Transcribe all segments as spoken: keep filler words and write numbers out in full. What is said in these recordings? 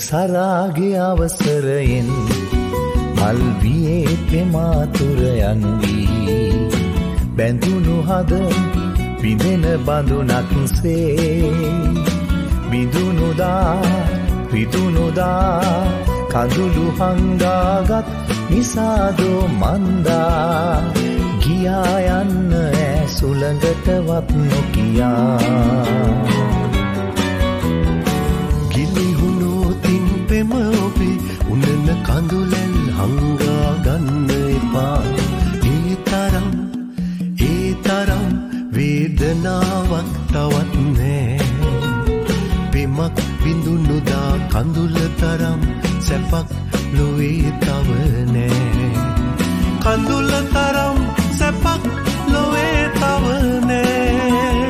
සරාගේ අවසරයෙන් මල් වියේ පෙමාතුරයන් වී බැඳුණු හද විඳෙන බඳුනක්සේ විඳුනුදා විදුනුදා කඳුළු හංගාගත් නිසාදෝ මන්දා ගියා යන්න ඈ සුළඟටවත් නොකියා ගිලිහුණු තින් පෙම ඔබේ උනන කඳුලෙන් හංගා ගන්න එපා ඒ තරම් ඒ තරම් වේදනාවක් තවත් නෑ පෙමක් බිඳුනුදා කඳුල තරම් සැපක් ලොවේ තව නෑ කඳුල තරම් සැපක් ලොවේ තව නෑ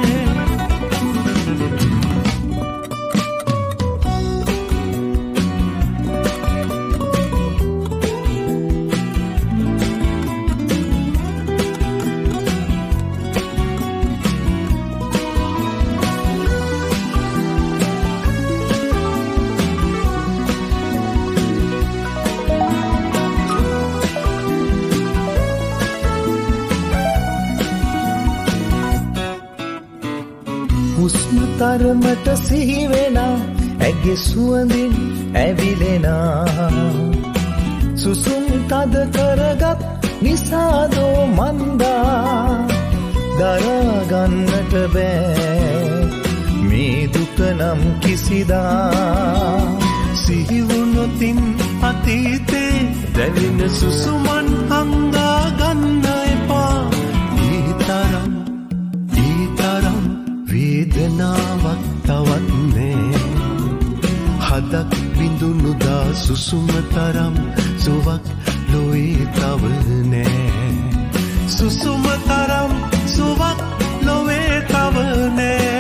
හුස්ම තරමට සිහිවෙන ඇගේ සුවඳින් ඇවිලෙනා සුසුම් තද කරගත් නිසාදෝ මන්දා දරාගන්නට බෑ මේ දුක නම් කිසිදා සිහිවුණොතින් අතීතේ දැවෙන සුසුමන් හංගා ගන්න එපා ඒ තරම් ඒ තරම් වේදනාවක් තවත් නෑ හදක් බිඳුනුදා සුසුම තරම් සුවක් ලොවේ තව නෑ සුසුම තරම් සුවක් ලොවේ තව නෑ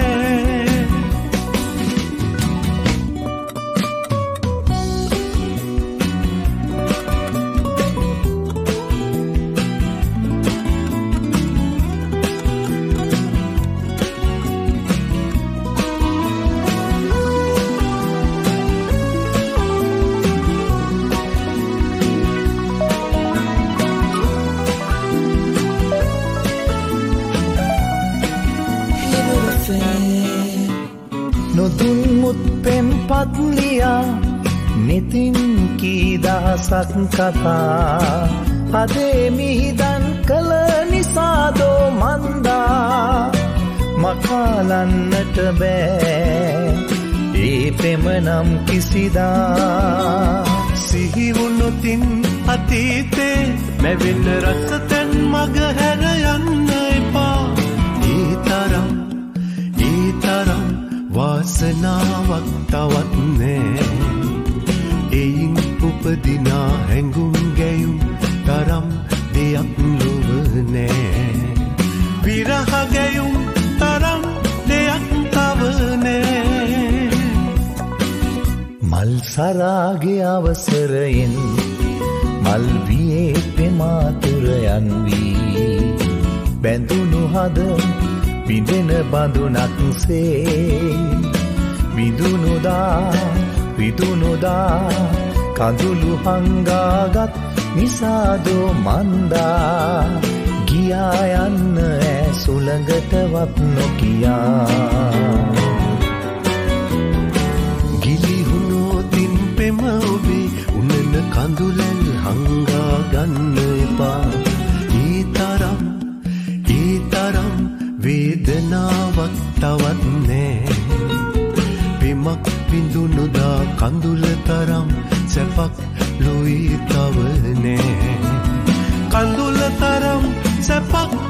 නොදුන් මුත් පෙම් පත්ලියා නිතින් කීදහසක් කතා හදේ මිහිදන් කළ නිසාදෝ මන්දා මකාලන්නට බෑ ඒ පෙම නම් කිසිදා සිහිවුණොතින් අතීතේ මැවෙන රසතැන් මග හැර යන්න එපා ඒ තරම් ඒ තරම් වාසනාවක් තවත් නෑ එයින් උපදිනා හැඟුම් ගැයුම් තරම් දෙයක් ලොව නෑ විරහ ගැයුම් තරම් දෙයක් තව නෑ මල් සරාගේ අවසරයෙන් මල් වියේ පෙමාතුරයන් වී බැඳුණු හද විඳෙන බඳුනක්සේ විදුනුදා විදුනුදා කඳුළු හංගාගත් නිසාදෝ මන්දා ගියා යන්න ඈ සුළඟටවත් නොකියා ගිලිහුණු තින් පෙම ඔබේ උනන කඳුලෙන් හංගා ගන්න එපා ඒ තරම් ඒ තරම් වේදනාවක් තවත් නෑ පෙමක් බිඳුනුදා කඳුල තරම් සැපක් ලොවේ තව නෑ කඳුල තරම් සැපක්